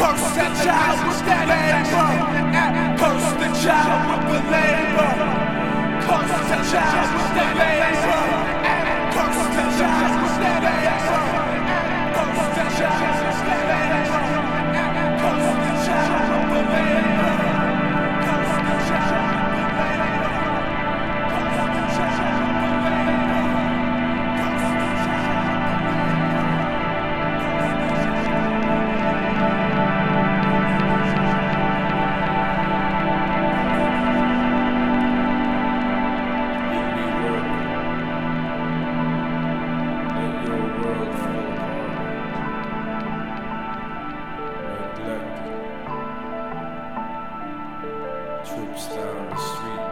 Curse that child with the labor. Curse the child with the labor. Curse the child with the labor. Curse the child with the labor. Curse the child with the labor. Curse the child with the labor. Curse the child with the labor. Trips down the street,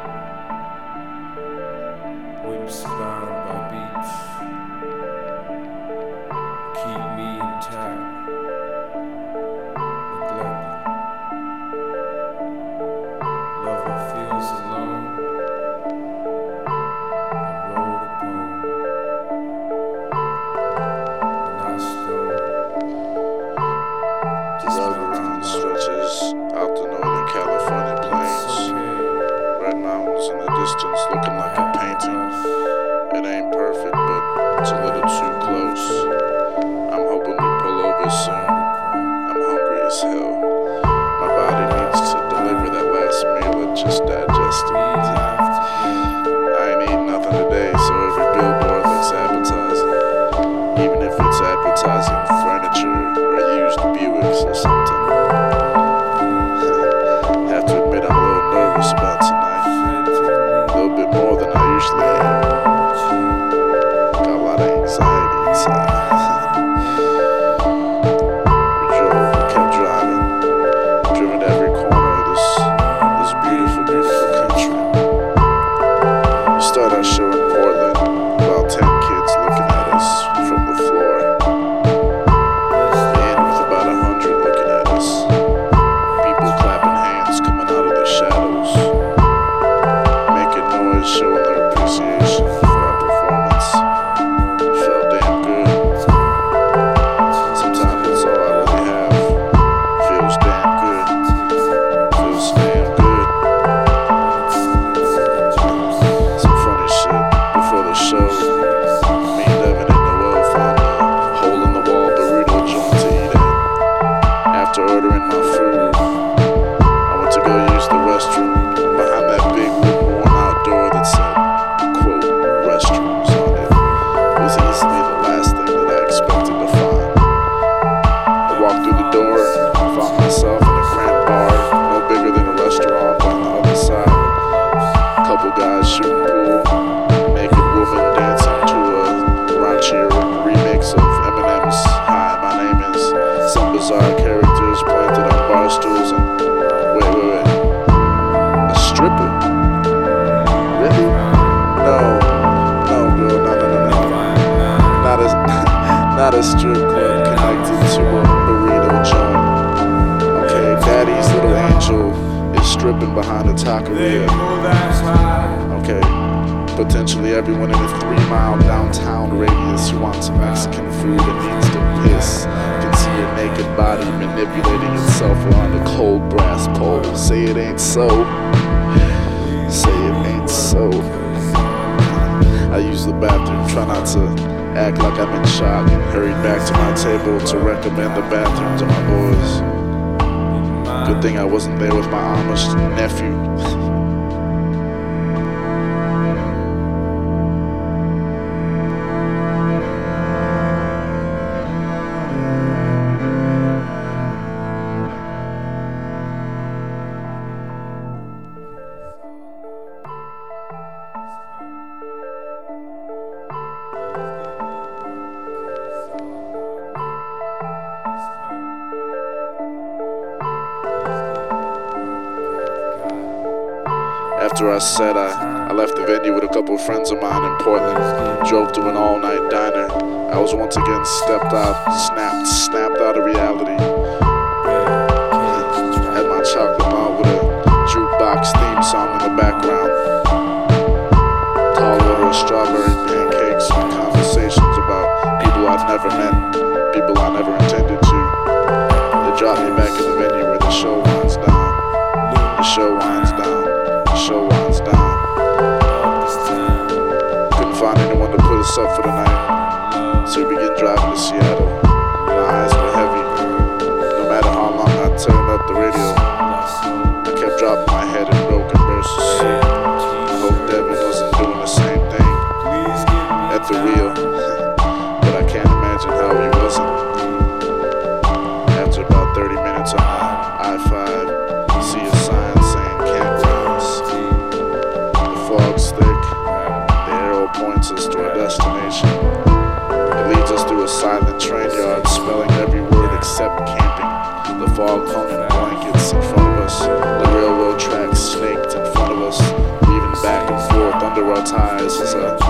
whips bound by beats, keep me intact, neglected. Lover feels alone, I wrote a poem, when I stole. The road around stretches out the northern California plains. Red mountains in the distance looking like a painting. It ain't perfect, but it's a little too close. I'm hoping we pull over soon. I'm hungry as hell. My body needs to deliver that last meal it just digested. I ain't eaten nothing today, so every billboard looks appetizing. Even if it's advertising furniture or used Buicks or something. Have to admit I'm a little nervous about tonight. A little bit more than I usually am. Got a lot of anxiety inside. We kept driving. Driven to every corner of this beautiful, beautiful country. We start our show in Portland. About 10 kids looking at us from the floor. We end with about 100 looking at us. People clapping hands coming out of their shadows. Making noise, showing their appreciation for our performance. Felt damn good. Sometimes it's all I really have. Feels damn good. Feels damn good. Some funny shit before the show. Me, Devin, and Noel found a hole-in-the-wall burrito joint to eat at. After ordering my food, I went to go use the restroom behind that big worn-out door that said, quote, restrooms on it. It was easily the last thing that I expected to find. I walked through the door and found myself in a cramped bar, no bigger than a restaurant, but on the other side, a couple guys shooting pool, a naked woman dancing to a raunchier remix of Eminem's Hi, My Name Is, some bizarre characters planted on bar stools, and wait, a stripper? Really? No, girl, no. Not a strip club connected to a burrito joint. Okay, Daddy's little angel is stripping behind a taqueria. Okay, potentially everyone in a 3-mile downtown radius who wants Mexican food and needs to piss can see your naked body manipulating itself around a cold brass pole. Say it ain't so. Say it ain't so. I use the bathroom, try not to act like I'm in shock, and hurried back to my table to recommend the bathroom to my boys. Good thing I wasn't there with my Amish nephew. After I said I left the venue with a couple of friends of mine in Portland, drove to an all-night diner. I was once again snapped out of reality. Had my chocolate malt with a jukebox theme song in the background. Tall order of strawberry pancakes and conversations about people I'd never met, people I never intended to. They dropped me back in the silent train yard, spelling every word except camping. The fog hung in blankets in front of us. The railroad tracks snaked in front of us, weaving back and forth under our ties as a